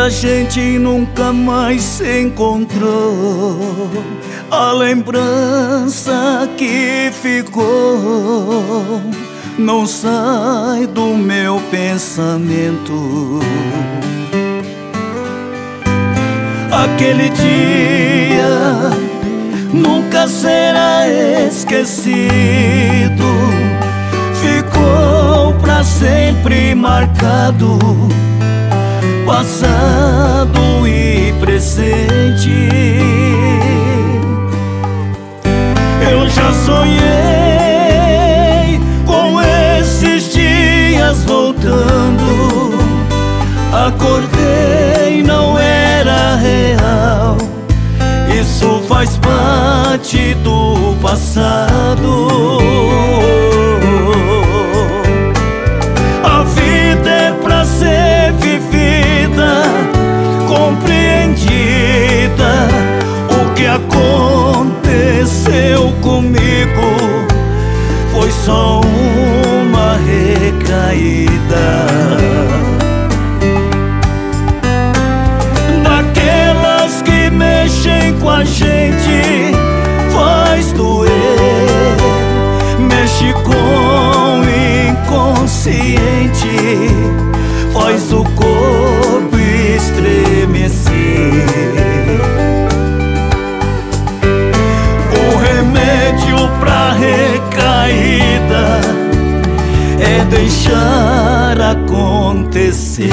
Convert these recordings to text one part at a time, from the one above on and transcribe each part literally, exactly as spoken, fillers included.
a gente nunca mais se encontrou. A lembrança que ficou não sai do meu pensamento. Aquele dia nunca será esquecido, ficou pra sempre marcado, passado e presente. Eu já sonhei com esses dias voltando, acordei, não era real, isso faz parte do passado. A vida é pra ser vivida, compreendida. O que aconteceu comigo foi só uma recaída, daquelas que mexem com a gente, faz doer, mexe com o inconsciente, faz o corpo estremecer. O remédio pra recaída é deixar acontecer.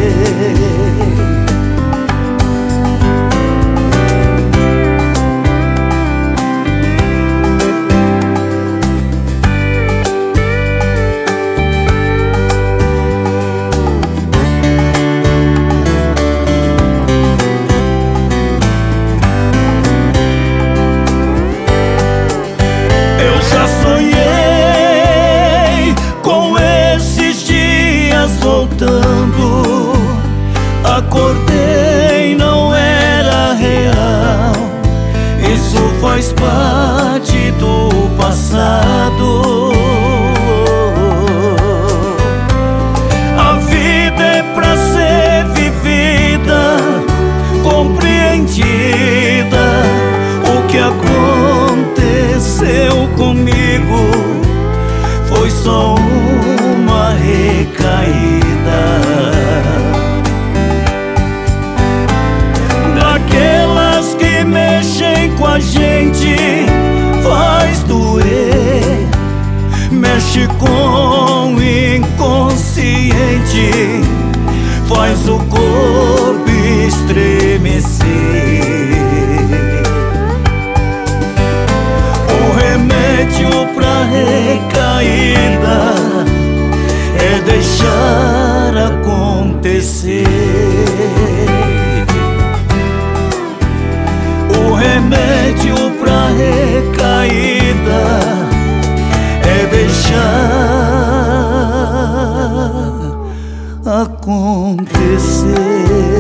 Voltando, acordei, não era real, isso faz parte do passado. A vida é pra ser vivida, compreendida. O que aconteceu comigo foi só uma recaída, daquelas que mexem com a gente, faz doer, mexe com o inconsciente, faz o corpo estremecer. O remédio pra recaída é deixar acontecer. O remédio pra recaída é deixar acontecer.